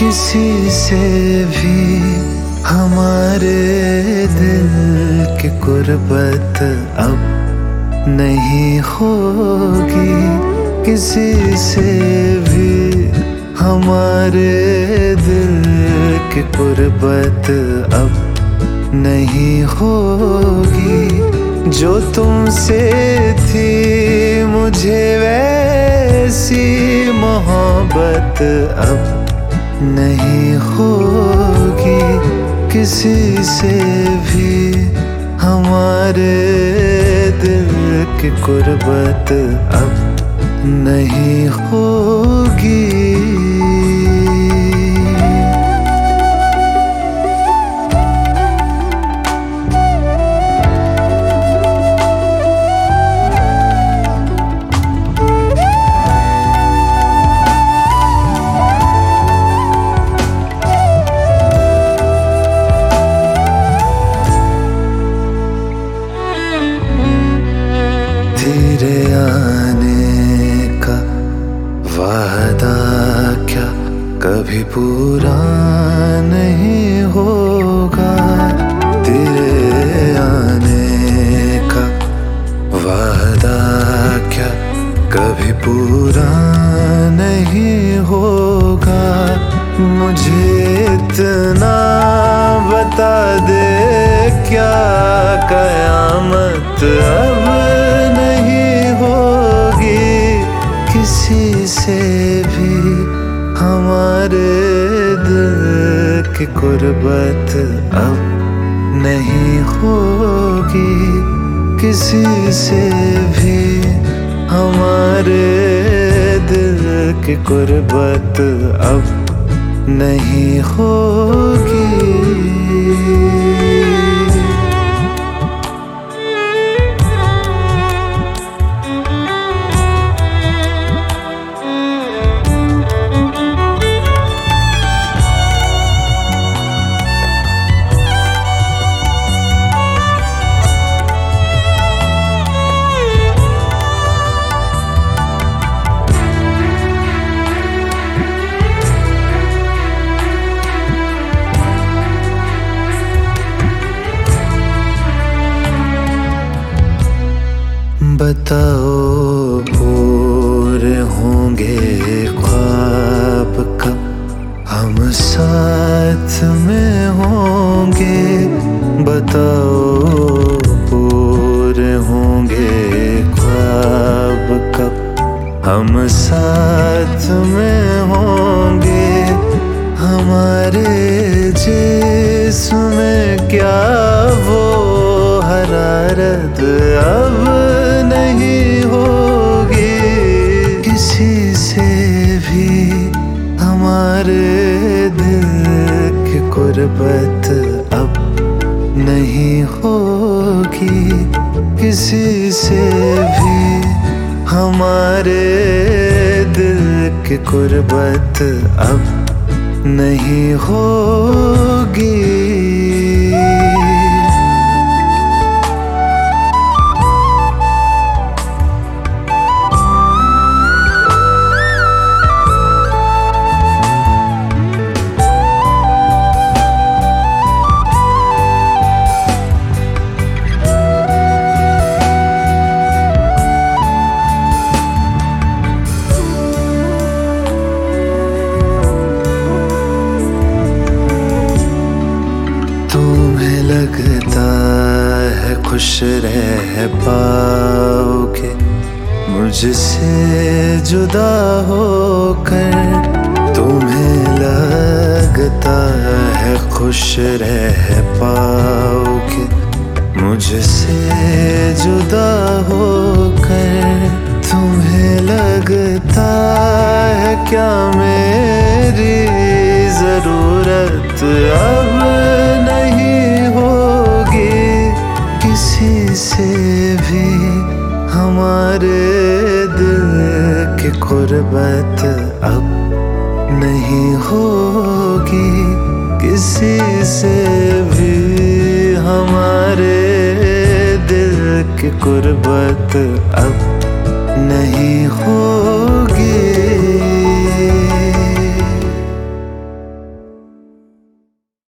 किसी से भी हमारे दिल की गुर्बत अब नहीं होगी। किसी से भी हमारे दिल की गुर्बत अब नहीं होगी। जो तुमसे थी मुझे वैसी मोहब्बत अब नहीं होगी। किसी से भी हमारे दिल की गुर्बत अब नहीं होगी। तेरे आने का वादा क्या कभी पूरा नहीं होगा। तेरे आने का वादा क्या कभी पूरा नहीं होगा। मुझे इतना बता दे क्या कयामत अब नहीं होगी। किसी से भी हमारे दिल की गुर्बत अब नहीं होगी। किसी से भी हमारे दिल की गुर्बत अब नहीं होगी। बताओ पूरे होंगे ख्वाब कब हम साथ में होंगे। बताओ पूरे होंगे ख्वाब कब हम साथ में होंगे। हमारे जिस्म में क्या वो हरारत अब नहीं होगी। किसी से भी हमारे दिल की गुर्बत अब नहीं होगी। किसी से भी हमारे दिल की गुर्बत अब नहीं होगी। लगता है खुश रह पाओगे मुझसे जुदा होकर। तुम्हें लगता है खुश रह पाओगे मुझसे जुदा होकर। तुम्हें लगता है क्या मेरी जरूरत अब नहीं होगी। किसी से भी हमारे दिल की गुर्बत अब नहीं होगी। किसी से भी हमारे दिल की गुर्बत अब नहीं होगी।